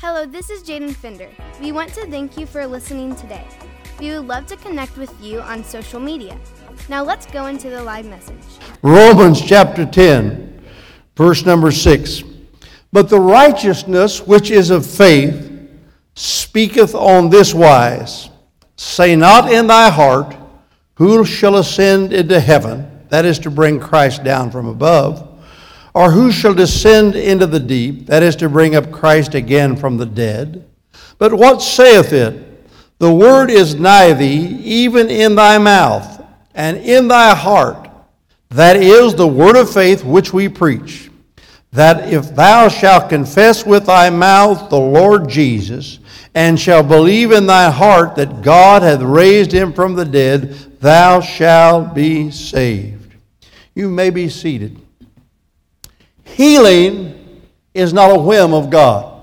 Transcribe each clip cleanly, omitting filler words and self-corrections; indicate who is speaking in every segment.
Speaker 1: Hello, this is Jaden Fender. We want to thank you for listening today. We would love to connect with you on social media. Now let's go into the live message.
Speaker 2: Romans chapter 10, verse number 6. But the righteousness which is of faith speaketh on this wise, say not in thy heart, who shall ascend into heaven, that is to bring Christ down from above, or who shall descend into the deep, that is to bring up Christ again from the dead. But what saith it? The word is nigh thee, even in thy mouth, and in thy heart. That is the word of faith which we preach. That if thou shalt confess with thy mouth the Lord Jesus, and shalt believe in thy heart that God hath raised him from the dead, thou shalt be saved. You may be seated. Healing is not a whim of God.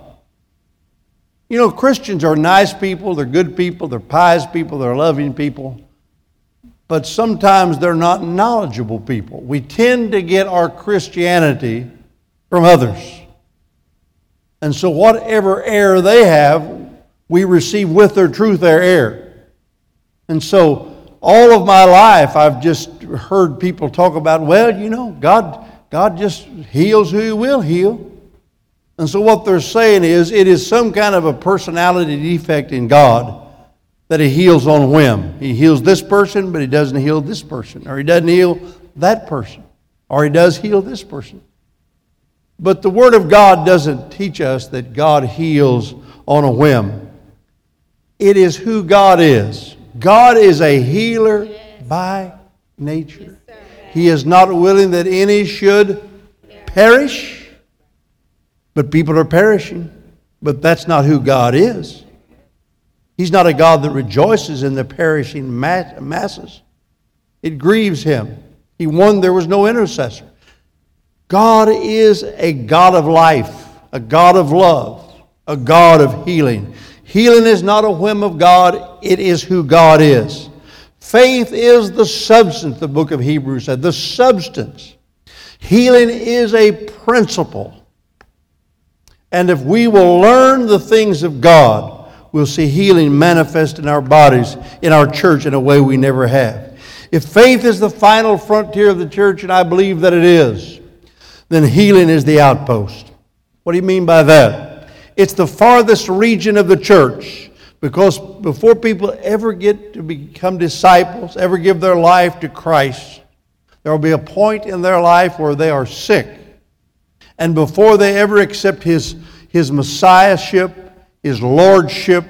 Speaker 2: You know, Christians are nice people, they're good people, they're pious people, they're loving people, but sometimes they're not knowledgeable people. We tend to get our Christianity from others. And so whatever error they have, we receive with their truth their error. And so all of my life I've just heard people talk about, well, you know, God just heals who he will heal. And so what they're saying is it is some kind of a personality defect in God that he heals on whim. He heals this person, but he doesn't heal this person. Or he doesn't heal that person. Or he does heal this person. But the Word of God doesn't teach us that God heals on a whim. It is who God is. God is a healer by nature. He is not willing that any should perish, but people are perishing. But that's not who God is. He's not a God that rejoices in the perishing masses. It grieves him. He won, there was no intercessor. God is a God of life, a God of love, a God of healing. Healing is not a whim of God, it is who God is. Faith is the substance, the book of Hebrews said, the substance. Healing is a principle. And if we will learn the things of God, we'll see healing manifest in our bodies, in our church, in a way we never have. If faith is the final frontier of the church, and I believe that it is, then healing is the outpost. What do you mean by that? It's the farthest region of the church. Because before people ever get to become disciples, ever give their life to Christ, there will be a point in their life where they are sick. And before they ever accept His Messiahship, His Lordship,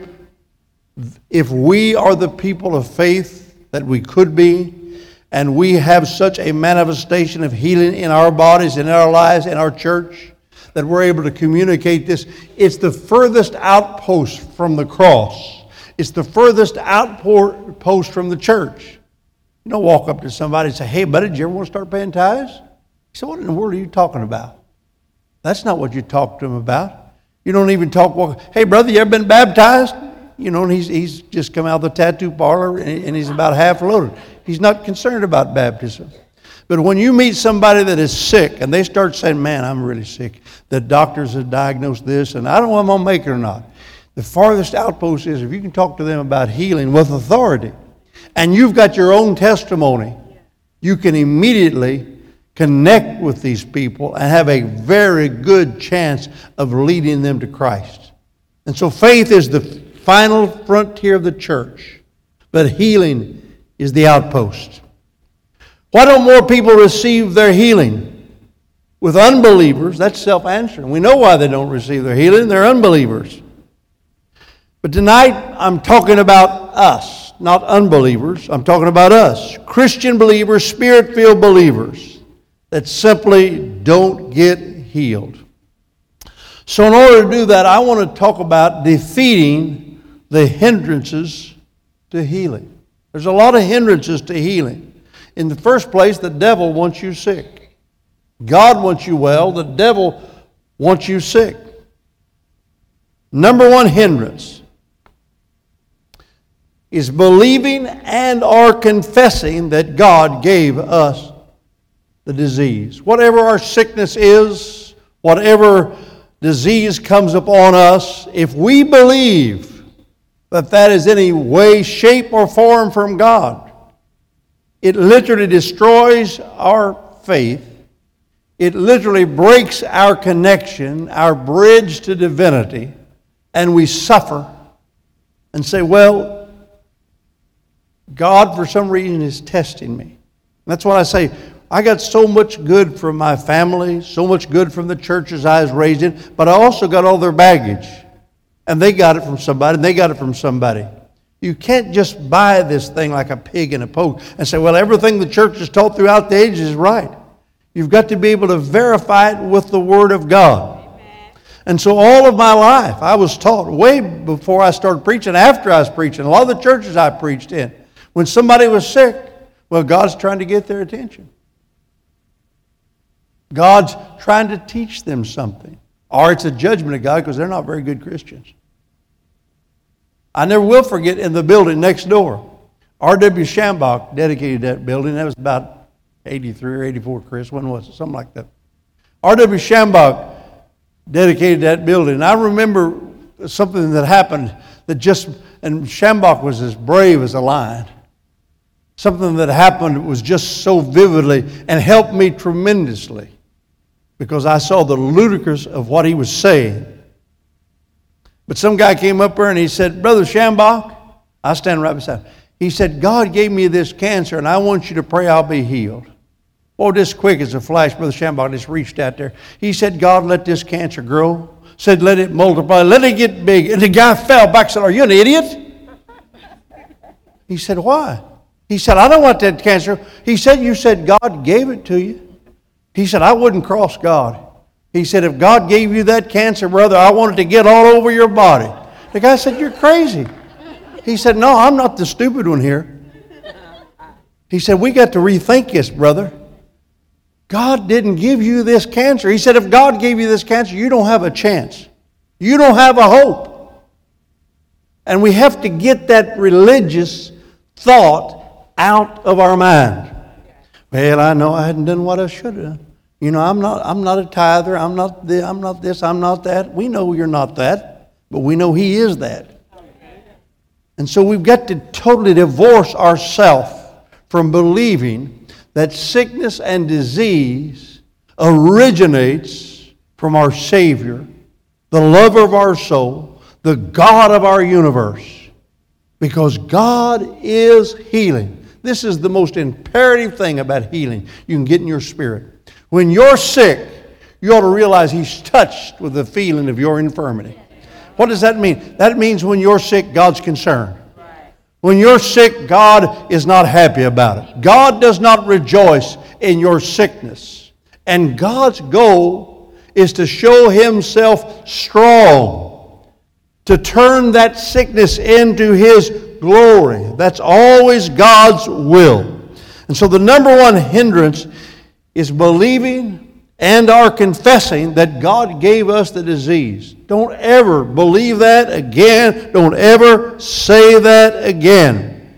Speaker 2: if we are the people of faith that we could be, and we have such a manifestation of healing in our bodies, in our lives, in our church, that we're able to communicate this. It's the furthest outpost from the cross. It's the furthest outpost from the church. You don't walk up to somebody and say, hey, buddy, did you ever want to start paying tithes? You say, what in the world are you talking about? That's not what you talk to them about. You don't even talk, hey, brother, you ever been baptized? You know, and he's just come out of the tattoo parlor and he's about half loaded. He's not concerned about baptism. But when you meet somebody that is sick and they start saying, man, I'm really sick. The doctors have diagnosed this and I don't know if I'm going to make it or not. The farthest outpost is if you can talk to them about healing with authority and you've got your own testimony, you can immediately connect with these people and have a very good chance of leading them to Christ. And so faith is the final frontier of the church, but healing is the outpost. Why don't more people receive their healing? With unbelievers, that's self-answering. We know why they don't receive their healing. They're unbelievers. But tonight, I'm talking about us, not unbelievers. I'm talking about us. Christian believers, Spirit-filled believers that simply don't get healed. So in order to do that, I want to talk about defeating the hindrances to healing. There's a lot of hindrances to healing. In the first place, the devil wants you sick. God wants you well. The devil wants you sick. Number one hindrance is believing and or confessing that God gave us the disease. Whatever our sickness is, whatever disease comes upon us, if we believe that that is any way, shape, or form from God, it literally destroys our faith. It literally breaks our connection, our bridge to divinity, and we suffer and say, well, God for some reason is testing me. That's what I say. I got so much good from my family, so much good from the churches I was raised in, but I also got all their baggage. And they got it from somebody, and they got it from somebody. You can't just buy this thing like a pig in a poke and say, well, everything the church has taught throughout the ages is right. You've got to be able to verify it with the Word of God. Amen. And so all of my life, I was taught way before I started preaching, after I was preaching, a lot of the churches I preached in, when somebody was sick, well, God's trying to get their attention. God's trying to teach them something. Or it's a judgment of God because they're not very good Christians. I never will forget in the building next door, R.W. Schambach dedicated that building. That was about 83 or 84, Chris. When was it? Something like that. R.W. Schambach dedicated that building. And I remember something that happened that just, and Schambach was as brave as a lion. Something that happened was just so vividly and helped me tremendously because I saw the ludicrous of what he was saying. But some guy came up there and he said, Brother Schambach, I stand right beside him. He said, God gave me this cancer and I want you to pray I'll be healed. Oh, just quick as a flash, Brother Schambach just reached out there. He said, God, let this cancer grow. Said, let it multiply. Let it get big. And the guy fell back and said, are you an idiot? He said, why? He said, I don't want that cancer. He said, you said God gave it to you. He said, I wouldn't cross God. He said, if God gave you that cancer, brother, I want it to get all over your body. The guy said, you're crazy. He said, no, I'm not the stupid one here. He said, we got to rethink this, brother. God didn't give you this cancer. He said, if God gave you this cancer, you don't have a chance. You don't have a hope. And we have to get that religious thought out of our mind. Well, I know I hadn't done what I should have done. You know, I'm not a tither. I'm not this. I'm not that. We know you're not that, but we know He is that. And so we've got to totally divorce ourselves from believing that sickness and disease originates from our Savior, the lover of our soul, the God of our universe. Because God is healing. This is the most imperative thing about healing you can get in your spirit. When you're sick, you ought to realize He's touched with the feeling of your infirmity. What does that mean? That means when you're sick, God's concerned. When you're sick, God is not happy about it. God does not rejoice in your sickness. And God's goal is to show Himself strong, to turn that sickness into His glory. That's always God's will. And so the number one hindrance is believing and or confessing that God gave us the disease. Don't ever believe that again. Don't ever say that again.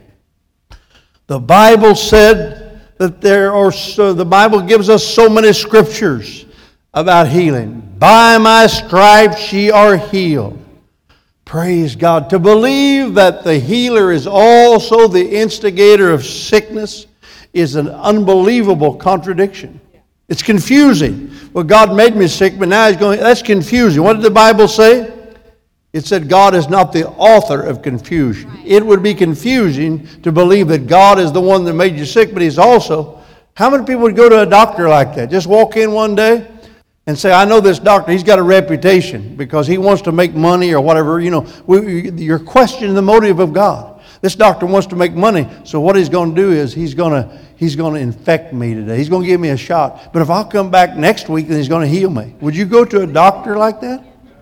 Speaker 2: The Bible said that the Bible gives us so many scriptures about healing. By my stripes ye are healed. Praise God. To believe that the healer is also the instigator of sickness is an unbelievable contradiction. It's confusing. Well, God made me sick, but now He's going, that's confusing. What did the Bible say? It said God is not the author of confusion. It would be confusing to believe that God is the one that made you sick, but He's also... How many people would go to a doctor like that? Just walk in one day and say, I know this doctor, he's got a reputation because he wants to make money or whatever. You know, you're questioning the motive of God. This doctor wants to make money, so what he's going to do is he's going to infect me today. He's going to give me a shot. But if I'll come back next week, then he's going to heal me. Would you go to a doctor like that?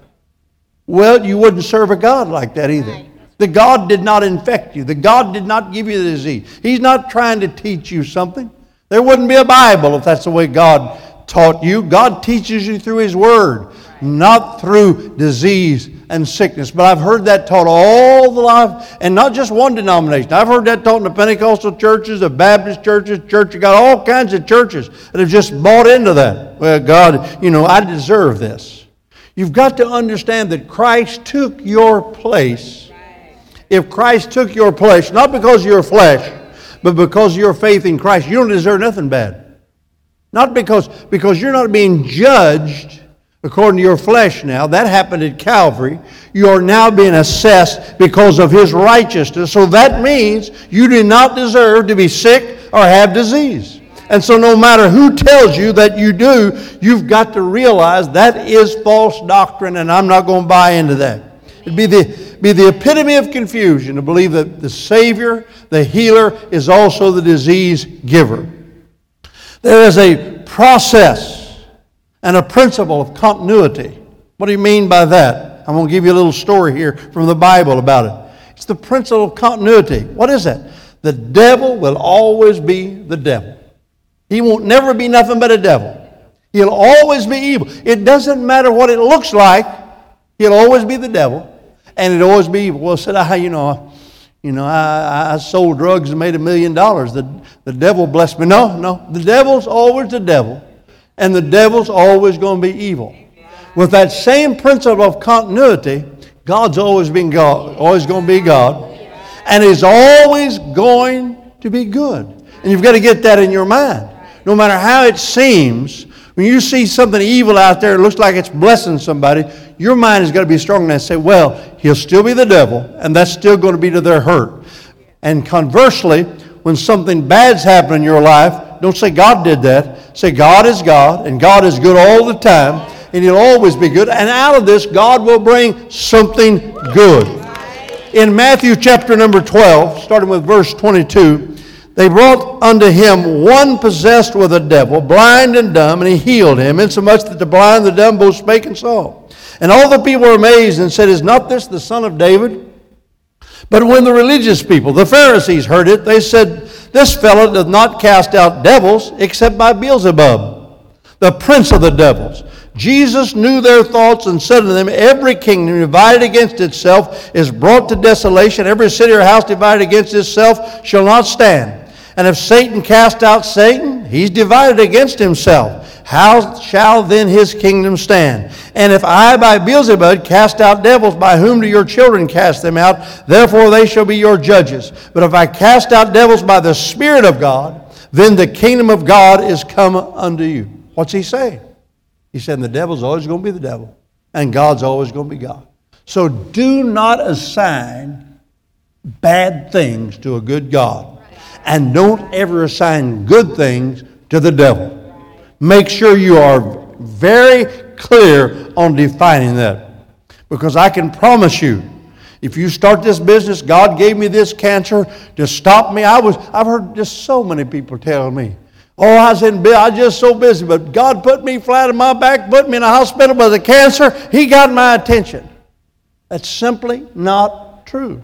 Speaker 2: Well, you wouldn't serve a God like that either. The God did not infect you. The God did not give you the disease. He's not trying to teach you something. There wouldn't be a Bible if that's the way God taught you. God teaches you through His Word, not through disease and sickness. But I've heard that taught all the life, and not just one denomination. I've heard that taught in the Pentecostal churches, the Baptist churches, church. You got all kinds of churches that have just bought into that. Well, God, I deserve this. You've got to understand that Christ took your place. If Christ took your place, not because of your flesh, but because of your faith in Christ, you don't deserve nothing bad. Not because you're not being judged according to your flesh now. That happened at Calvary. You are now being assessed because of His righteousness. So that means you do not deserve to be sick or have disease. And so no matter who tells you that you do, you've got to realize that is false doctrine, and I'm not going to buy into that. It'd be the epitome of confusion to believe that the Savior, the healer, is also the disease giver. There is a process and a principle of continuity. What do you mean by that? I'm going to give you a little story here from the Bible about it. It's the principle of continuity. What is that? The devil will always be the devil. He won't never be nothing but a devil. He'll always be evil. It doesn't matter what it looks like. He'll always be the devil, and it'll always be evil. Well, said I sold drugs and made $1 million. The devil blessed me. No. The devil's always the devil, and the devil's always going to be evil. With that same principle of continuity, God's always been God, always going to be God, and He's always going to be good. And you've got to get that in your mind. No matter how it seems, when you see something evil out there, it looks like it's blessing somebody, your mind has got to be strong enough to say, well, he'll still be the devil, and that's still going to be to their hurt. And conversely, when something bad's happening in your life, don't say God did that. Say God is God, and God is good all the time, and He'll always be good. And out of this, God will bring something good. In Matthew chapter number 12, starting with verse 22, they brought unto Him one possessed with a devil, blind and dumb, and He healed him, insomuch that the blind and the dumb both spake and saw. And all the people were amazed and said, Is not this the Son of David? But when the religious people, the Pharisees, heard it, they said, This fellow doth not cast out devils, except by Beelzebub, the prince of the devils. Jesus knew their thoughts and said unto them, Every kingdom divided against itself is brought to desolation. Every city or house divided against itself shall not stand. And if Satan cast out Satan, he's divided against himself. How shall then his kingdom stand? And if I by Beelzebub cast out devils, by whom do your children cast them out? Therefore they shall be your judges. But if I cast out devils by the Spirit of God, then the kingdom of God is come unto you. What's he saying? He said the devil's always going to be the devil, and God's always going to be God. So do not assign bad things to a good God. And don't ever assign good things to the devil. Make sure you are very clear on defining that. Because I can promise you, if you start this business, God gave me this cancer to stop me. I've heard just so many people tell me, I was just so busy, but God put me flat on my back, put me in a hospital with a cancer. He got my attention. That's simply not true.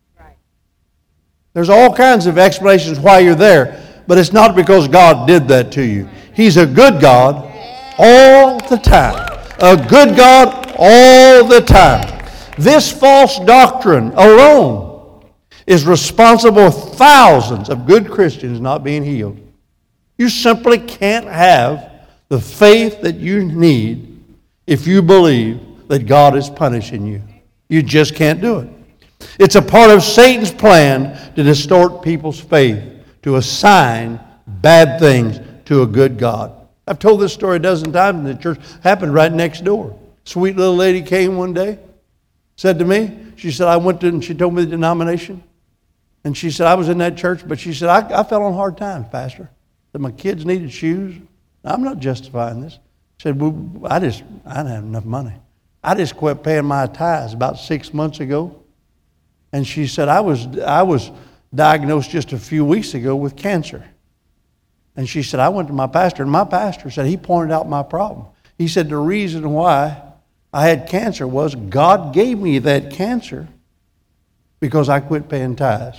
Speaker 2: There's all kinds of explanations why you're there, but it's not because God did that to you. He's a good God all the time. A good God all the time. This false doctrine alone is responsible for thousands of good Christians not being healed. You simply can't have the faith that you need if you believe that God is punishing you. You just can't do it. It's a part of Satan's plan to distort people's faith, to assign bad things to a good God. I've told this story a dozen times in the church. It happened right next door. Sweet little lady came one day, said to me, she said, I went to, and she told me the denomination. And she said, I was in that church, but she said, I fell on hard times, Pastor. That my kids needed shoes. I'm not justifying this. She said, well, I didn't have enough money. I just quit paying my tithes about 6 months ago. And she said, I was diagnosed just a few weeks ago with cancer. And she said, I went to my pastor, and my pastor said, he pointed out my problem. He said, the reason why I had cancer was God gave me that cancer because I quit paying tithes.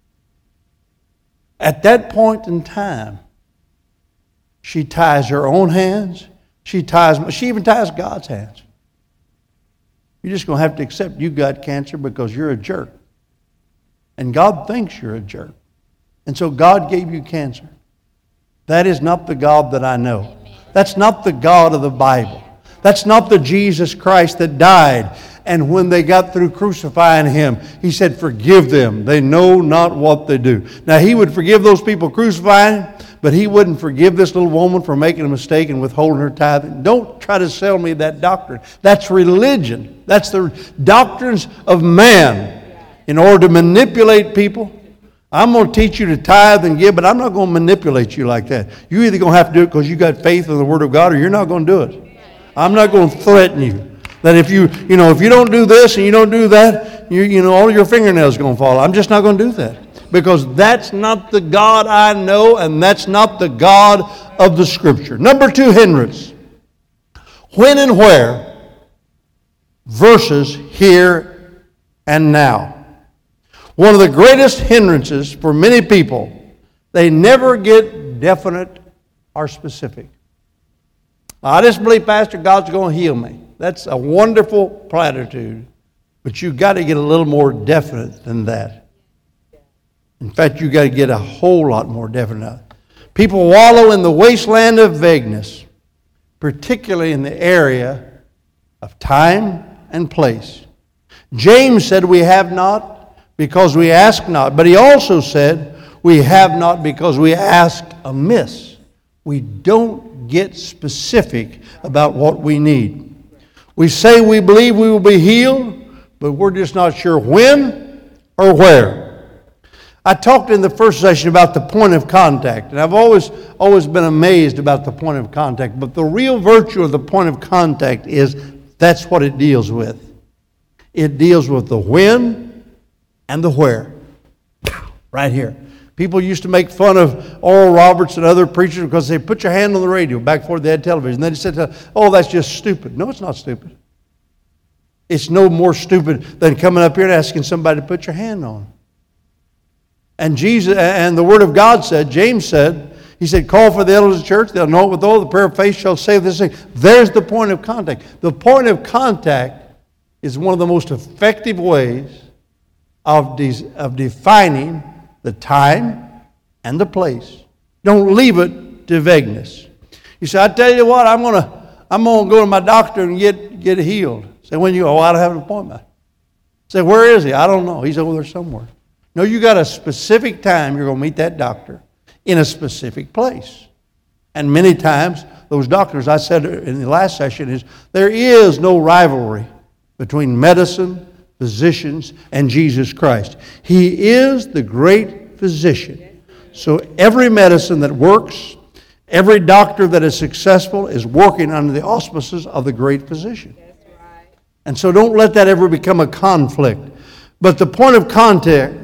Speaker 2: At that point in time, she ties her own hands. She even ties God's hands. You're just going to have to accept you got cancer because you're a jerk. And God thinks you're a jerk. And so God gave you cancer. That is not the God that I know. That's not the God of the Bible. That's not the Jesus Christ that died. And when they got through crucifying him, he said, forgive them. They know not what they do. Now, he would forgive those people crucifying him, but he wouldn't forgive this little woman for making a mistake and withholding her tithing. Don't try to sell me that doctrine. That's religion. That's the doctrines of man in order to manipulate people. I'm going to teach you to tithe and give, but I'm not going to manipulate you like that. You're either going to have to do it because you got faith in the Word of God, or you're not going to do it. I'm not going to threaten you. That if you don't do this and you don't do that, all your fingernails are going to fall. I'm just not going to do that. Because that's not the God I know, and that's not the God of the Scripture. Number 2 hindrance. When and where versus here and now. One of the greatest hindrances for many people, they never get definite or specific. I just believe, Pastor, God's going to heal me. That's a wonderful platitude, but you've got to get a little more definite than that. In fact, you've got to get a whole lot more definite. People wallow in the wasteland of vagueness, particularly in the area of time and place. James said we have not because we ask not, but he also said we have not because we ask amiss. We don't get specific about what we need. We say we believe we will be healed, but we're just not sure when or where. I talked in the first session about the point of contact, and I've always been amazed about the point of contact, but the real virtue of the point of contact is that's what it deals with. It deals with the when and the where. Right here. People used to make fun of Oral Roberts and other preachers because they put your hand on the radio back before they had television. And then they said, oh, that's just stupid. No, it's not stupid. It's no more stupid than coming up here and asking somebody to put your hand on. And Jesus and the Word of God said, James said, he said, call for the elders of the church, they'll know it with all, the prayer of faith shall save this thing. There's the point of contact. The point of contact is one of the most effective ways of defining the time and the place. Don't leave it to vagueness. You say, I tell you what, I'm gonna go to my doctor and get healed. Say, when you go, I don't have an appointment. Say, where is he? I don't know. He's over there somewhere. No, you got a specific time you're going to meet that doctor in a specific place. And many times, those doctors, I said in the last session, is there is no rivalry between medicine, physicians, and Jesus Christ. He is the great physician. So every medicine that works, every doctor that is successful is working under the auspices of the great physician. And so don't let that ever become a conflict. But the point of contact,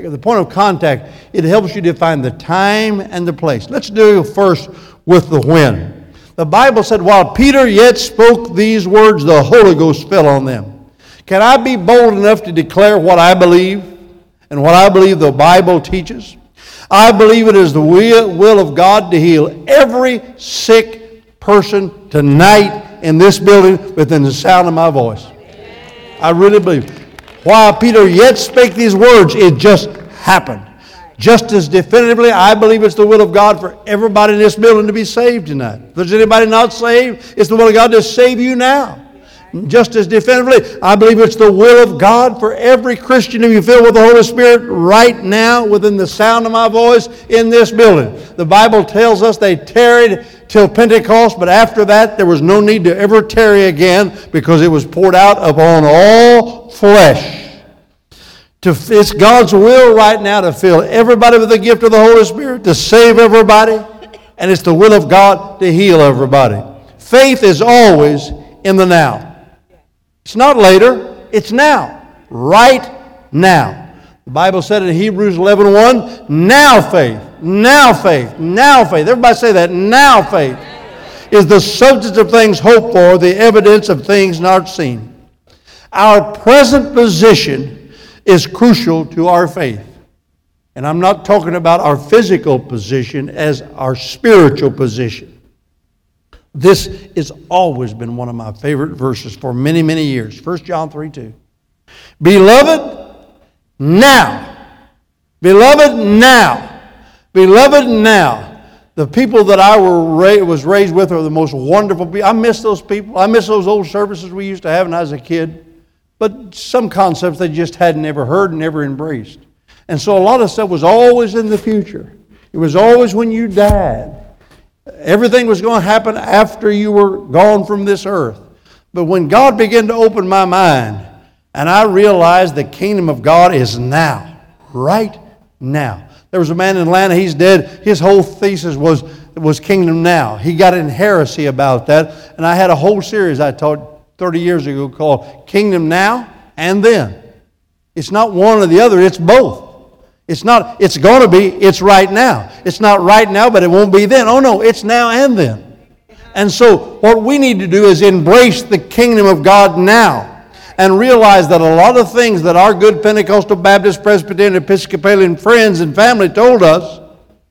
Speaker 2: it helps you define the time and the place. Let's deal first with the when. The Bible said, while Peter yet spoke these words, the Holy Ghost fell on them. Can I be bold enough to declare what I believe and what I believe the Bible teaches? I believe it is the will of God to heal every sick person tonight in this building within the sound of my voice. I really believe. While Peter yet spake these words, it just happened. Just as definitively, I believe it's the will of God for everybody in this building to be saved tonight. If there's anybody not saved, it's the will of God to save you now. Just as definitively, I believe it's the will of God for every Christian to be filled with the Holy Spirit right now within the sound of my voice in this building. The Bible tells us they tarried till Pentecost, but after that there was no need to ever tarry again because it was poured out upon all flesh. It's God's will right now to fill everybody with the gift of the Holy Spirit, to save everybody, and it's the will of God to heal everybody. Faith is always in the now. It's not later, it's now. Right now. The Bible said in Hebrews 11:1, now faith, now faith, now faith. Everybody say that, now faith is the substance of things hoped for, the evidence of things not seen. Our present position is crucial to our faith. And I'm not talking about our physical position as our spiritual position. This has always been one of my favorite verses for many, many years. 1 John 3:2. Beloved, now. Beloved, now. Beloved, now. The people that I was raised with are the most wonderful people. I miss those people. I miss those old services we used to have when I was a kid. But some concepts they just hadn't ever heard and never embraced. And so a lot of stuff was always in the future. It was always when you died. Everything was going to happen after you were gone from this earth. But when God began to open my mind, and I realized the kingdom of God is now, right now. There was a man in Atlanta, he's dead. His whole thesis was kingdom now. He got in heresy about that. And I had a whole series I taught 30 years ago called Kingdom Now and Then. It's not one or the other, it's both. It's not, it's going to be, it's right now. It's not right now, but it won't be then. Oh no, it's now and then. And so what we need to do is embrace the kingdom of God now. And realize that a lot of things that our good Pentecostal, Baptist, Presbyterian, Episcopalian friends and family told us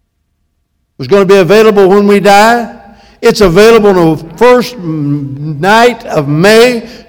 Speaker 2: was going to be available when we die. It's available on the first night of May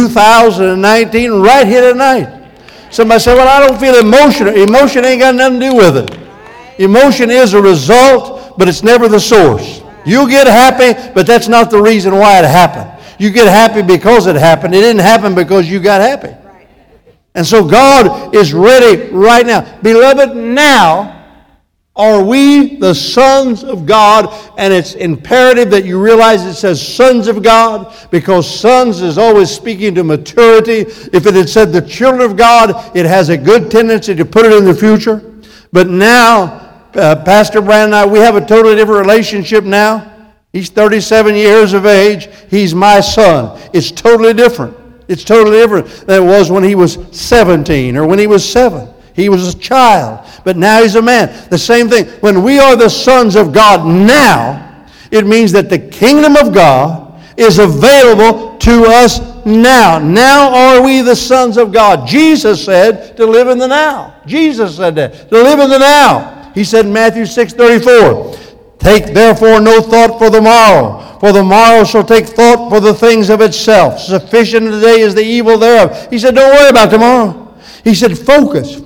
Speaker 2: 2019, right here tonight. Somebody said, well, I don't feel emotion. Emotion ain't got nothing to do with it. Emotion is a result, but it's never the source. You'll get happy, but that's not the reason why it happened. You get happy because it happened. It didn't happen because you got happy. And so God is ready right now. Beloved, now are we the sons of God. And it's imperative that you realize it says sons of God, because sons is always speaking to maturity. If it had said the children of God, it has a good tendency to put it in the future. But now, Pastor Brandon and I, we have a totally different relationship now. He's 37 years of age. He's my son. It's totally different. It's totally different than it was when he was 17 or when he was 7. He was a child, but now he's a man. The same thing. When we are the sons of God now, it means that the kingdom of God is available to us now. Now are we the sons of God. Jesus said to live in the now. Jesus said that, to live in the now. He said in Matthew 6:34, take therefore no thought for the morrow shall take thought for the things of itself. Sufficient today is the evil thereof. He said, don't worry about tomorrow. He said, focus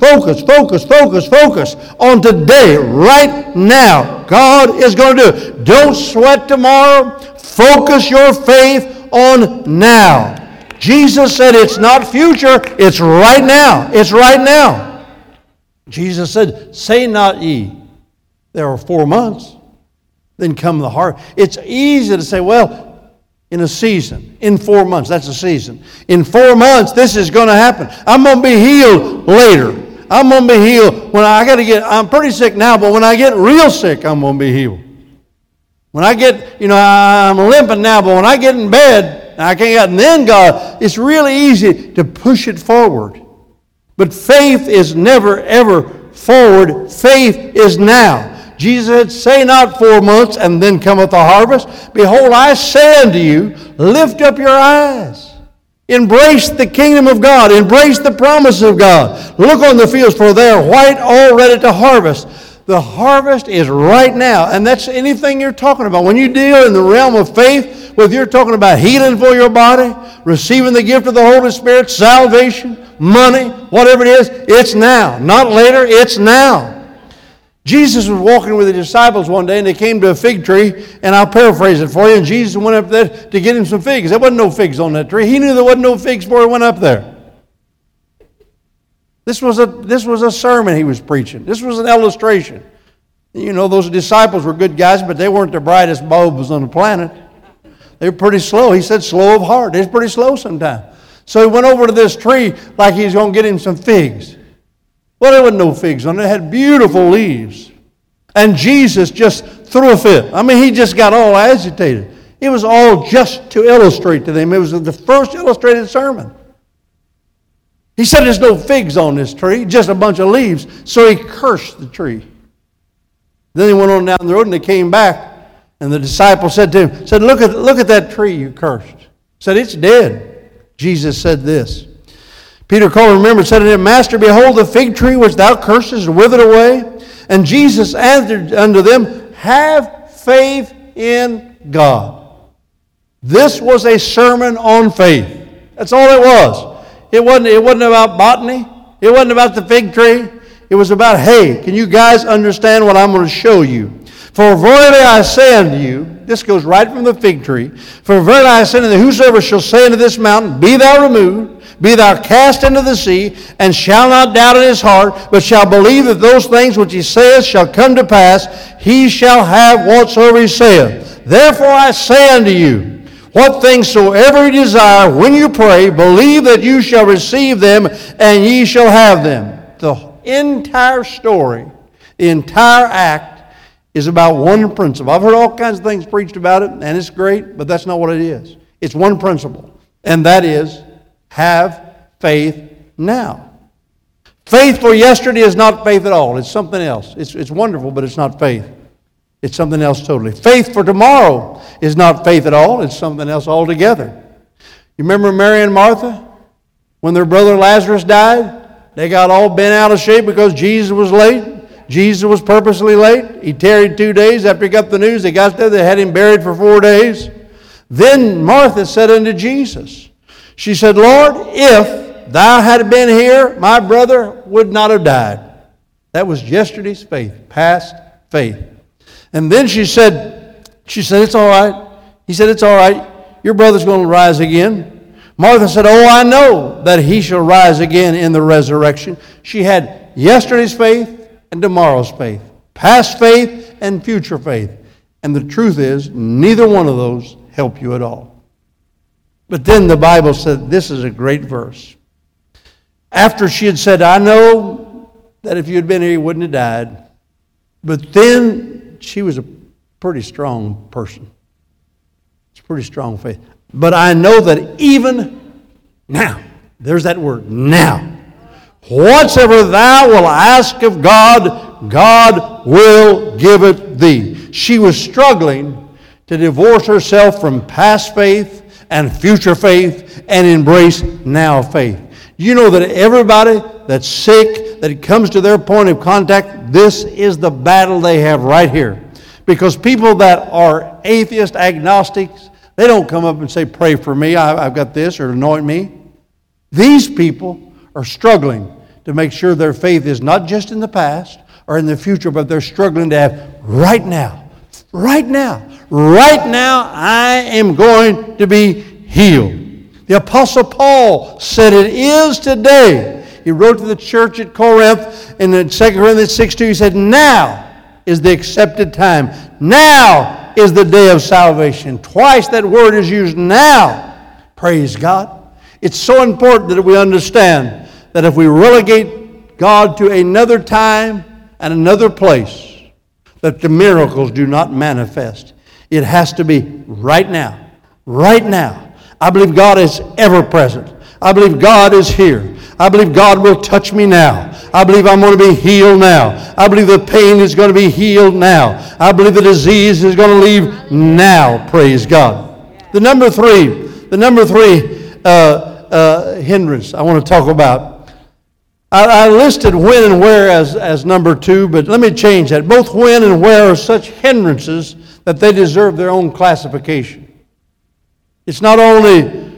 Speaker 2: on today, right now. God is going to do it. Don't sweat tomorrow. Focus your faith on now. Jesus said it's not future, it's right now. It's right now. Jesus said, say not ye, there are 4 months. Then come the harvest. It's easy to say, well, in a season, in 4 months, that's a season. In 4 months, this is going to happen. I'm going to be healed later. I'm going to be healed when I'm pretty sick now, but when I get real sick, I'm going to be healed. When I get, I'm limping now, but when I get in bed, I can't get, and then God, it's really easy to push it forward. But faith is never, ever forward. Faith is now. Jesus said, say not 4 months, and then cometh the harvest. Behold, I say unto you, lift up your eyes. Embrace the kingdom of God. Embrace the promise of God. Look on the fields, for they are white, all ready to harvest. The harvest is right now, and that's anything you're talking about. When you deal in the realm of faith, whether you're talking about healing for your body, receiving the gift of the Holy Spirit, salvation, money, whatever it is, it's now. Not later, it's now. Jesus was walking with the disciples one day, and they came to a fig tree, and I'll paraphrase it for you, and Jesus went up there to get him some figs. There wasn't no figs on that tree. He knew there wasn't no figs before he went up there. This was a sermon he was preaching. This was an illustration. Those disciples were good guys, but they weren't the brightest bulbs on the planet. They were pretty slow. He said slow of heart. They was pretty slow sometimes. So he went over to this tree like he was going to get him some figs. Well, there wasn't no figs on it. It had beautiful leaves. And Jesus just threw a fit. He just got all agitated. It was all just to illustrate to them. It was the first illustrated sermon. He said there's no figs on this tree, just a bunch of leaves. So he cursed the tree. Then he went on down the road and they came back. And the disciple said to him, look at that tree you cursed. Said, it's dead. Jesus said this. Peter called and remembered, said to him, Master, behold, the fig tree which thou cursedst withered away. And Jesus answered unto them, have faith in God. This was a sermon on faith. That's all it was. It wasn't about botany. It wasn't about the fig tree. It was about, hey, can you guys understand what I'm going to show you? For verily I say unto you, this goes right from the fig tree, for verily I say unto you, whosoever shall say unto this mountain, be thou removed, be thou cast into the sea, and shall not doubt in his heart, but shall believe that those things which he saith shall come to pass, he shall have whatsoever he saith. Therefore I say unto you, what things soever you desire, when you pray, believe that you shall receive them, and ye shall have them. The entire story, the entire act, is about one principle. I've heard all kinds of things preached about it, and it's great, but that's not what it is. It's one principle, and that is, have faith now. Faith for yesterday is not faith at all. It's something else. It's wonderful, but it's not faith. It's something else totally. Faith for tomorrow is not faith at all. It's something else altogether. You remember Mary and Martha? When their brother Lazarus died, they got all bent out of shape because Jesus was late. Jesus was purposely late. He tarried 2 days. After he got the news, they got there. They had him buried for 4 days. Then Martha said unto Jesus, she said, Lord, if thou had been here, my brother would not have died. That was yesterday's faith, past faith. And then she said, it's all right. He said, it's all right. Your brother's going to rise again. Martha said, oh, I know that he shall rise again in the resurrection. She had yesterday's faith and tomorrow's faith, past faith and future faith. And the truth is, neither one of those help you at all. But then the Bible said, this is a great verse. After she had said, I know that if you had been here, you wouldn't have died. But then she was a pretty strong person. It's pretty strong faith. But I know that even now, there's that word, now, whatsoever thou wilt ask of God, God will give it thee. She was struggling to divorce herself from past faith and future faith and embrace now faith. You know that everybody that's sick, that comes to their point of contact, this is the battle they have right here. Because people that are atheist, agnostics, they don't come up and say, pray for me, I've got this, or anoint me. These people are struggling to make sure their faith is not just in the past or in the future, but they're struggling to have right now, right now, right now, I am going to be healed. The Apostle Paul said it is today. He wrote to the church at Corinth in 2 Corinthians 6:2. He said, now is the accepted time. Now is the day of salvation. Twice that word is used, now. Praise God. It's so important that we understand that if we relegate God to another time and another place, that the miracles do not manifest. It has to be right now. Right now. I believe God is ever present. I believe God is here. I believe God will touch me now. I believe I'm going to be healed now. I believe the pain is going to be healed now. I believe the disease is going to leave now. Praise God. The number three hindrance I want to talk about. I listed when and where as number 2, but let me change that. Both when and where are such hindrances that they deserve their own classification. It's not only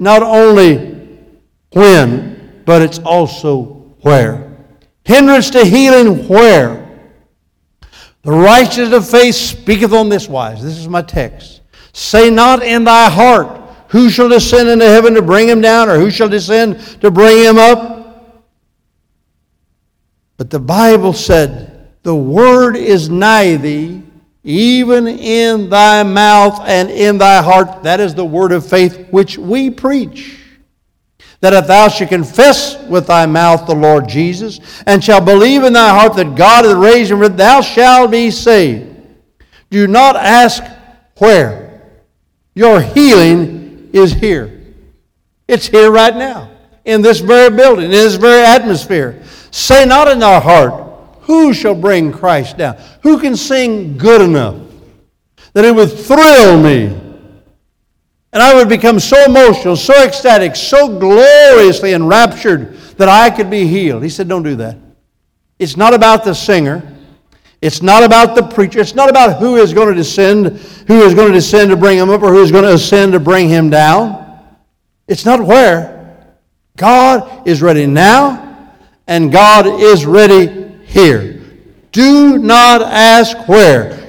Speaker 2: when, but it's also where. Hindrance to healing where? The righteousness of faith speaketh on this wise. This is my text. Say not in thy heart, who shall descend into heaven to bring him down, or who shall descend to bring him up? But the Bible said, the word is nigh thee, even in thy mouth and in thy heart. That is the word of faith which we preach. That if thou shalt confess with thy mouth the Lord Jesus, and shalt believe in thy heart that God hath raised him, thou shalt be saved. Do not ask where. Your healing is here. It's here right now, in this very building, in this very atmosphere. Say not in thy heart, who shall bring Christ down? Who can sing good enough that it would thrill me? And I would become so emotional, so ecstatic, so gloriously enraptured that I could be healed. He said, don't do that. It's not about the singer. It's not about the preacher. It's not about who is going to descend to bring him up, or who is going to ascend to bring him down. It's not where. God is ready now, and God is ready here. Do not ask where.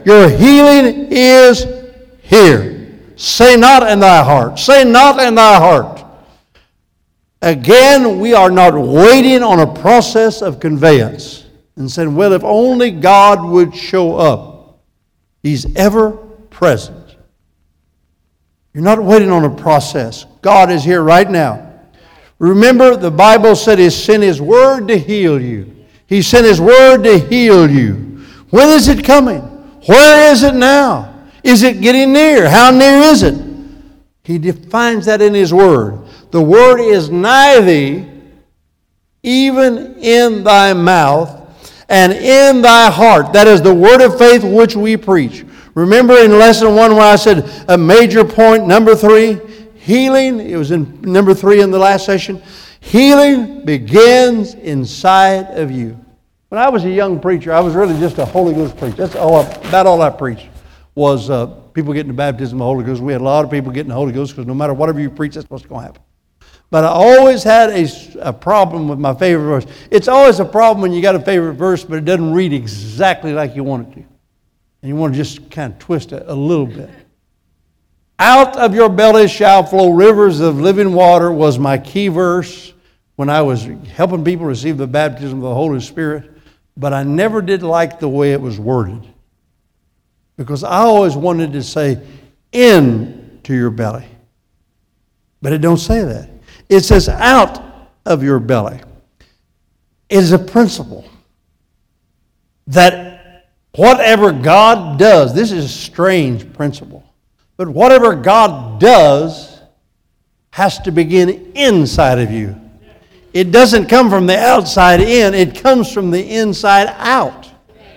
Speaker 2: Your healing is here. Say not in thy heart. Say not in thy heart. Again, we are not waiting on a process of conveyance and saying, well, if only God would show up. He's ever present. You're not waiting on a process. God is here right now. Remember, the Bible said He sent His Word to heal you. He sent His Word to heal you. When is it coming? Where is it now? Is it getting near? How near is it? He defines that in His Word. The Word is nigh thee, even in thy mouth and in thy heart. That is the word of faith which we preach. Remember in lesson 1 where I said a major point, number 3, healing. It was in number 3 in the last session. Healing begins inside of you. When I was a young preacher, I was really just a Holy Ghost preacher. That's about all I preached was people getting the baptism of the Holy Ghost. We had a lot of people getting the Holy Ghost because no matter whatever you preach, that's what's going to happen. But I always had a problem with my favorite verse. It's always a problem when you got a favorite verse, but it doesn't read exactly like you want it to. And you want to just kind of twist it a little bit. Out of your belly shall flow rivers of living water was my key verse when I was helping people receive the baptism of the Holy Spirit. But I never did like the way it was worded. Because I always wanted to say, into your belly. But it don't say that. It says out of your belly. It is a principle that whatever God does, this is a strange principle, but whatever God does has to begin inside of you. It doesn't come from the outside in, it comes from the inside out.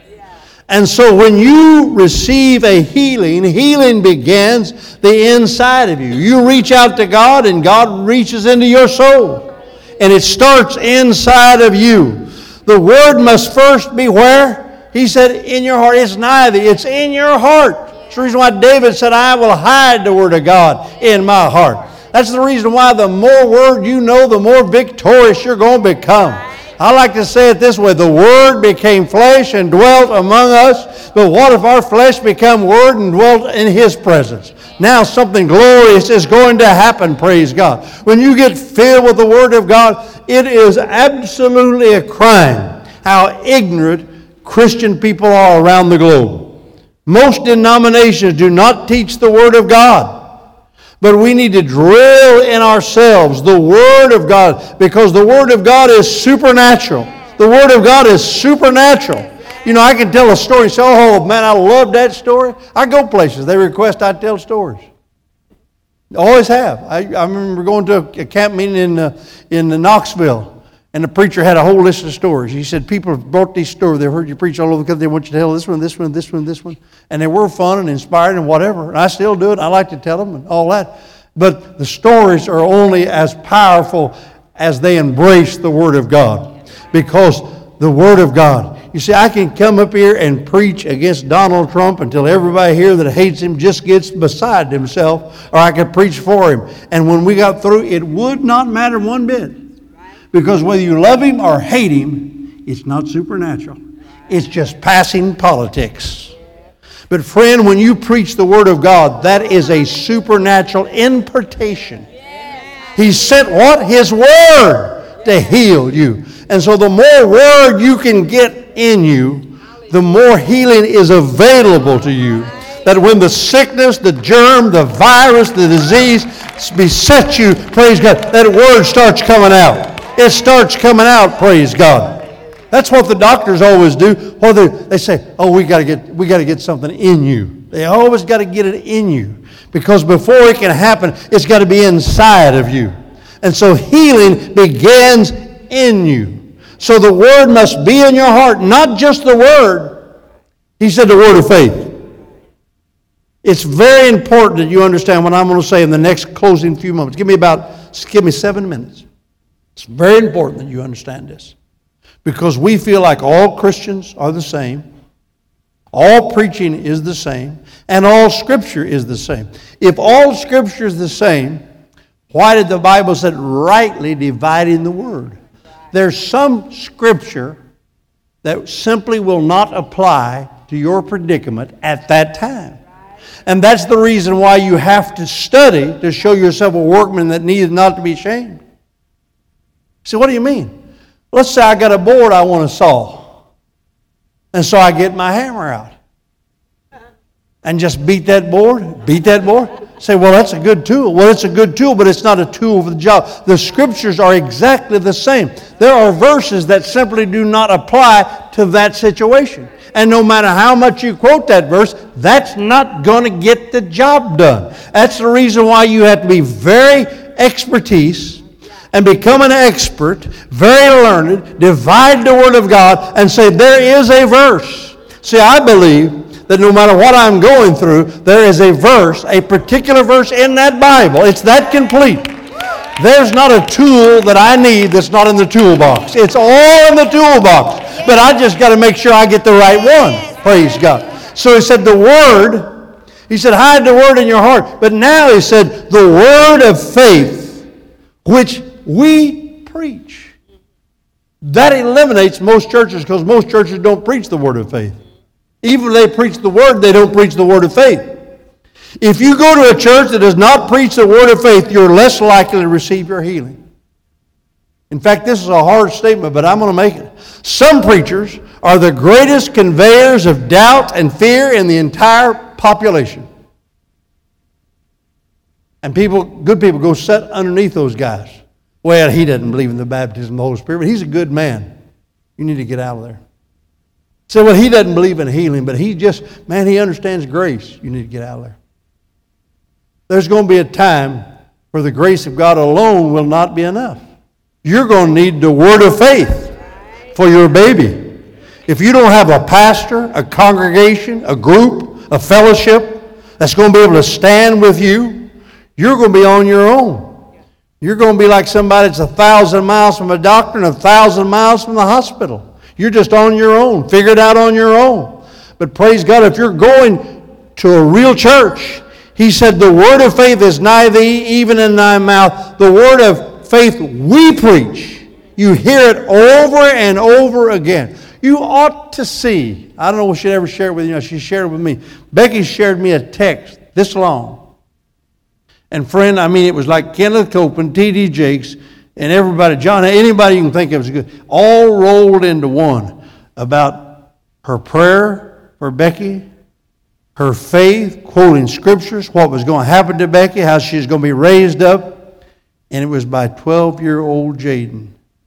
Speaker 2: And so when you receive a healing, healing begins the inside of you. You reach out to God and God reaches into your soul. And it starts inside of you. The word must first be where? He said in your heart. It's nigh thee. It's in your heart. That's the reason why David said, I will hide the word of God in my heart. That's the reason why the more word you know, the more victorious you're going to become. I like to say it this way, the Word became flesh and dwelt among us, but what if our flesh become Word and dwelt in His presence? Now something glorious is going to happen, praise God. When you get filled with the Word of God, it is absolutely a crime how ignorant Christian people are around the globe. Most denominations do not teach the Word of God. But we need to drill in ourselves the Word of God because the Word of God is supernatural. The Word of God is supernatural. You know, I can tell a story and say, oh, man, I love that story. I go places. They request I tell stories. Always have. I remember going to a camp meeting in Knoxville, and the preacher had a whole list of stories. He said, people have brought these stories. They've heard you preach all over the country. They want you to tell this one, this one, this one, this one. And they were fun and inspiring and whatever. And I still do it. I like to tell them and all that. But the stories are only as powerful as they embrace the Word of God. Because the Word of God. You see, I can come up here and preach against Donald Trump until everybody here that hates him just gets beside himself. Or I could preach for him. And when we got through, it would not matter one bit. Because whether you love him or hate him, it's not supernatural. It's just passing politics. But friend, when you preach the Word of God, that is a supernatural impartation. He sent what? His Word to heal you. And so the more Word you can get in you, the more healing is available to you. That when the sickness, the germ, the virus, the disease besets you, praise God, that Word starts coming out. It starts coming out, praise God. That's what the doctors always do. They say, oh, we got to get something in you. They always got to get it in you. Because before it can happen, it's got to be inside of you. And so healing begins in you. So the Word must be in your heart, not just the Word. He said the Word of faith. It's very important that you understand what I'm going to say in the next closing few moments. Give me 7 minutes. It's very important that you understand this. Because we feel like all Christians are the same. All preaching is the same. And all Scripture is the same. If all Scripture is the same, why did the Bible say rightly dividing the Word? There's some Scripture that simply will not apply to your predicament at that time. And that's the reason why you have to study to show yourself a workman that needs not to be ashamed. So what do you mean? Let's say I got a board I want to saw. And so I get my hammer out. And just beat that board. Say, well, that's a good tool. Well, it's a good tool, but it's not a tool for the job. The Scriptures are exactly the same. There are verses that simply do not apply to that situation. And no matter how much you quote that verse, that's not going to get the job done. That's the reason why you have to be very expertise and become an expert, very learned, divide the Word of God and say, there is a verse. See, I believe that no matter what I'm going through, there is a verse, a particular verse in that Bible. It's that complete. There's not a tool that I need that's not in the toolbox. It's all in the toolbox. But I just got to make sure I get the right one. Praise God. So he said the Word, he said hide the Word in your heart. But now he said the Word of faith which we preach. That eliminates most churches because most churches don't preach the Word of faith. Even if they preach the Word, they don't preach the Word of faith. If you go to a church that does not preach the Word of faith, you're less likely to receive your healing. In fact, this is a hard statement, but I'm going to make it. Some preachers are the greatest conveyors of doubt and fear in the entire population. And good people go sit underneath those guys. Well, he doesn't believe in the baptism of the Holy Spirit, but he's a good man. You need to get out of there. Say, well, he doesn't believe in healing, but he understands grace. You need to get out of there. There's going to be a time where the grace of God alone will not be enough. You're going to need the Word of faith for your baby. If you don't have a pastor, a congregation, a group, a fellowship that's going to be able to stand with you, you're going to be on your own. You're going to be like somebody that's 1,000 miles from a doctor and 1,000 miles from the hospital. You're just on your own, figure it out on your own. But praise God, if you're going to a real church, he said, the word of faith is nigh thee, even in thy mouth. The word of faith we preach. You hear it over and over again. You ought to see. I don't know if she'd ever share it with you. She shared it with me. Becky shared me a text this long. And friend, it was like Kenneth Copeland, T.D. Jakes, and everybody, John, anybody you can think of is good, all rolled into one about her prayer for Becky, her faith, quoting scriptures, what was going to happen to Becky, how she's going to be raised up. And it was by 12-year-old Jaden,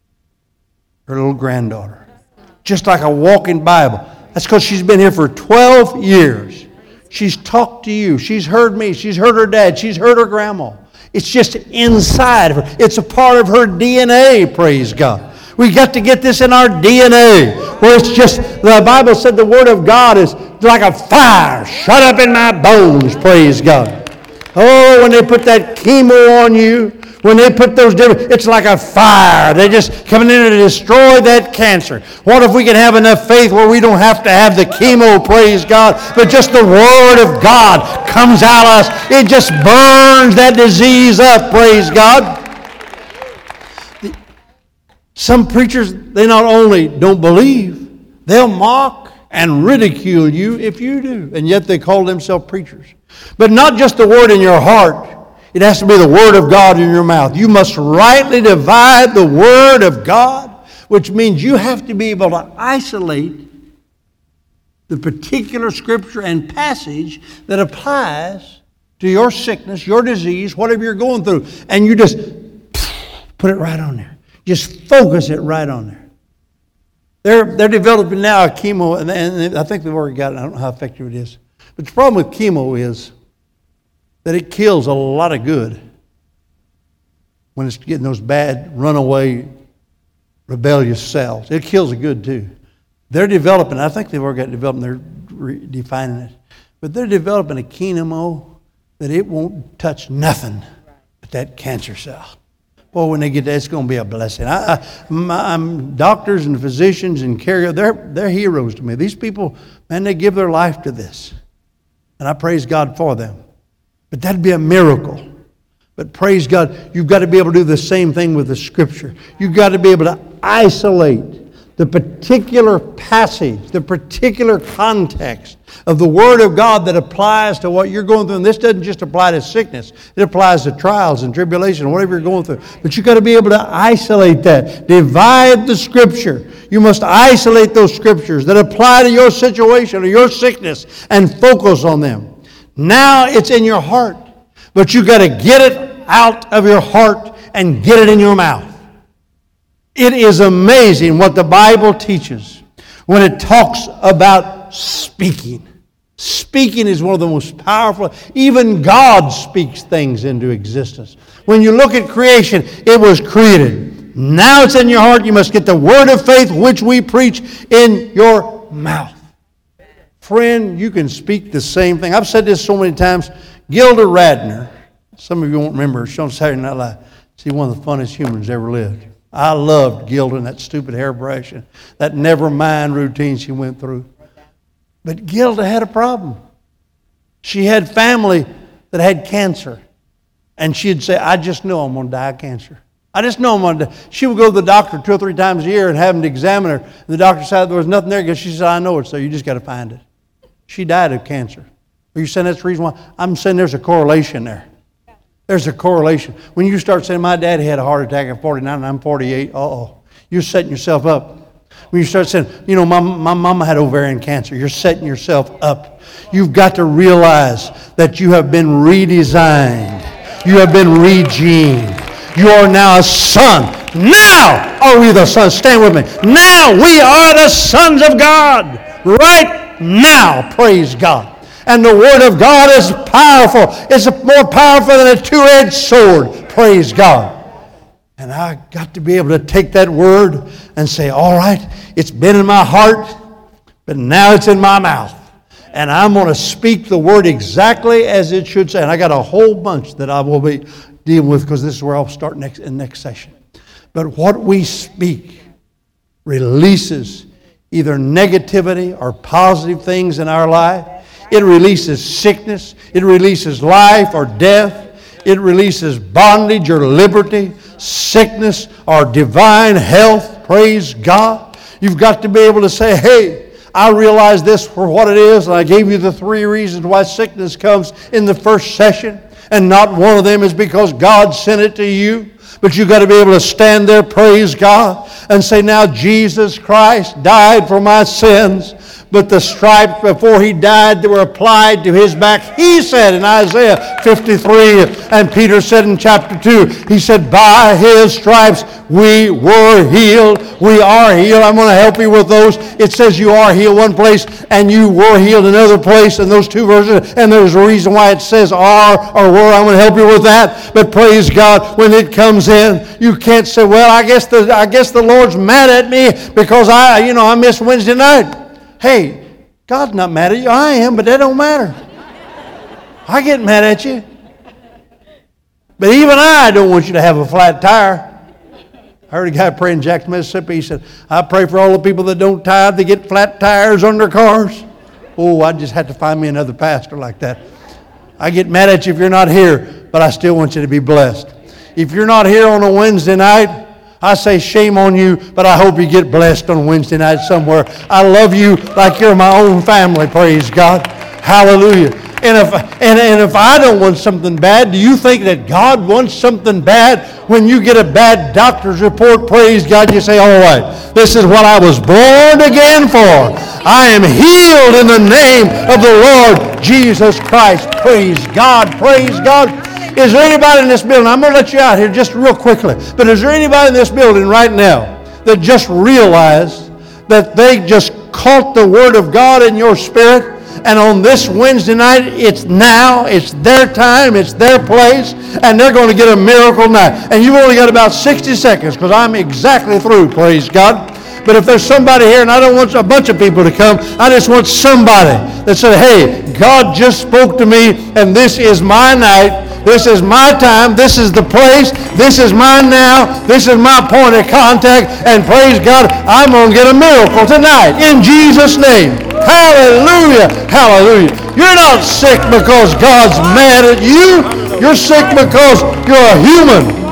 Speaker 2: her little granddaughter. Just like a walking Bible. That's because she's been here for 12 years. She's talked to you. She's heard me. She's heard her dad. She's heard her grandma. It's just inside of her. It's a part of her DNA, praise God. We got to get this in our DNA. Where it's just, the Bible said the Word of God is like a fire shut up in my bones, praise God. Oh, when they put that chemo on you, when they put those different, it's like a fire. They're just coming in to destroy that cancer. What if we can have enough faith where we don't have to have the chemo, praise God, but just the Word of God comes out of us. It just burns that disease up, praise God. Some preachers, they not only don't believe, they'll mock and ridicule you if you do. And yet they call themselves preachers. But not just the word in your heart. It has to be the Word of God in your mouth. You must rightly divide the Word of God, which means you have to be able to isolate the particular scripture and passage that applies to your sickness, your disease, whatever you're going through. And you just put it right on there. Just focus it right on there. They're developing now a chemo, and I think they've already got it. I don't know how effective it is. But the problem with chemo is that it kills a lot of good when it's getting those bad, runaway, rebellious cells. It kills the good too. They're developing, I think they've already got it developed, and they're redefining it. But they're developing a chemo that it won't touch nothing but that cancer cell. Boy, when they get that, it's going to be a blessing. I'm doctors and physicians and caregivers, they're heroes to me. These people, man, they give their life to this. And I praise God for them. But that'd be a miracle. But praise God, you've got to be able to do the same thing with the Scripture. You've got to be able to isolate the particular passage, the particular context of the Word of God that applies to what you're going through. And this doesn't just apply to sickness. It applies to trials and tribulation, whatever you're going through. But you've got to be able to isolate that. Divide the Scripture. You must isolate those Scriptures that apply to your situation or your sickness and focus on them. Now it's in your heart. But you've got to get it out of your heart and get it in your mouth. It is amazing what the Bible teaches when it talks about speaking. Speaking is one of the most powerful. Even God speaks things into existence. When you look at creation, it was created. Now it's in your heart. You must get the word of faith which we preach in your mouth. Friend, you can speak the same thing. I've said this so many times. Gilda Radner, some of you won't remember her. She's on Saturday Night Live. She's one of the funniest humans ever lived. I loved Gilda and that stupid hairbrush and that never mind routine she went through. But Gilda had a problem. She had family that had cancer. And she'd say, I just know I'm going to die of cancer. I just know I'm going to die. She would go to the doctor 2 or 3 times a year and have him to examine her. And the doctor said there was nothing there because she said, I know it's there. You just got to find it. She died of cancer. Are you saying that's the reason why? I'm saying there's a correlation there. There's a correlation. When you start saying, my daddy had a heart attack at 49 and I'm 48, you're setting yourself up. When you start saying, you know, my mama had ovarian cancer, you're setting yourself up. You've got to realize that you have been redesigned. You have been regened. You are now a son. Now are we the sons. Stand with me. Now we are the sons of God. Right now. Praise God. And the Word of God is powerful. It's more powerful than a 2-edged sword. Praise God. And I got to be able to take that Word and say, all right, it's been in my heart, but now it's in my mouth. And I'm going to speak the Word exactly as it should say. And I got a whole bunch that I will be dealing with because this is where I'll start next session. But what we speak releases either negativity or positive things in our life. It releases sickness. It releases life or death. It releases bondage or liberty, sickness or divine health. Praise God. You've got to be able to say, hey, I realize this for what it is. And I gave you the 3 reasons why sickness comes in the first session. And not one of them is because God sent it to you. But you've got to be able to stand there, praise God, and say, now Jesus Christ died for my sins. But the stripes before He died that were applied to His back, He said in Isaiah 53, and Peter said in chapter 2, He said, by His stripes we were healed. We are healed. I'm going to help you with those. It says you are healed one place and you were healed another place in those 2 verses. And there's a reason why it says are or were. I'm going to help you with that. But praise God, when it comes in, you can't say, well, I guess the Lord's mad at me because I missed Wednesday night. Hey, God's not mad at you. I am, but that don't matter. I get mad at you. But even I don't want you to have a flat tire. I heard a guy pray in Jackson, Mississippi. He said, I pray for all the people that don't tithe to get flat tires on their cars. Oh, I just had to find me another pastor like that. I get mad at you if you're not here, but I still want you to be blessed. If you're not here on a Wednesday night, I say shame on you, but I hope you get blessed on Wednesday night somewhere. I love you like you're my own family, praise God. Hallelujah. And if I don't want something bad, do you think that God wants something bad? When you get a bad doctor's report, praise God, you say, all right, this is what I was born again for. I am healed in the name of the Lord Jesus Christ. Praise God, praise God. Is there anybody in this building, I'm going to let you out here just real quickly, but is there anybody in this building right now that just realized that they just caught the Word of God in your spirit? And on this Wednesday night, it's now, it's their time, it's their place, and they're going to get a miracle night. And you've only got about 60 seconds because I'm exactly through, praise God. But if there's somebody here, and I don't want a bunch of people to come, I just want somebody that said, hey, God just spoke to me, and this is my night. This is my time. This is the place. This is mine now. This is my point of contact. And praise God, I'm going to get a miracle tonight in Jesus' name. Hallelujah. Hallelujah. You're not sick because God's mad at you. You're sick because you're a human.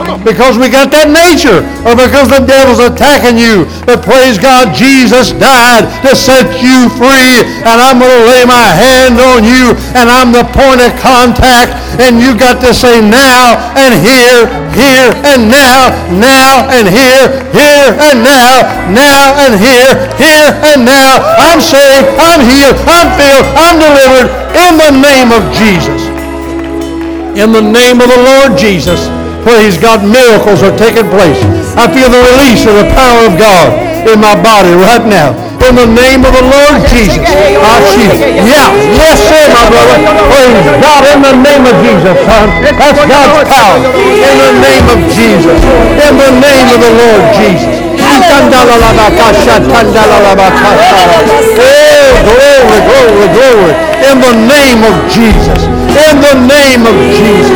Speaker 2: because we got that nature, or because the devil's attacking you. But praise God, Jesus died to set you free, and I'm going to lay my hand on you, and I'm the point of contact, and you got to say now and here, here and now, now and here, here and now, now and here, here and now. I'm saved, I'm healed, I'm filled, I'm delivered in the name of Jesus. In the name of the Lord Jesus. Praise God, miracles are taking place. I feel the release of the power of God in my body right now. In the name of the Lord Jesus. Yeah, yes sir, my brother. Praise God, in the name of Jesus, son. That's God's power. In the name of Jesus. In the name of the Lord Jesus. Oh, glory, glory, glory. In the name of Jesus. In the name of Jesus.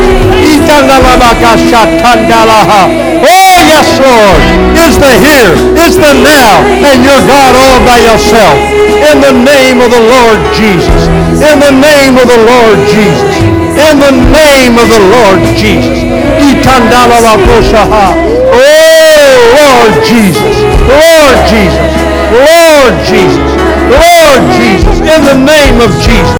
Speaker 2: Oh, yes, Lord. It's the here. It's the now. And you're God all by yourself. In the name of the Lord Jesus. In the name of the Lord Jesus. In the name of the Lord Jesus. Oh, Lord Jesus. Lord Jesus. Lord Jesus. Lord Jesus. In the name of Jesus.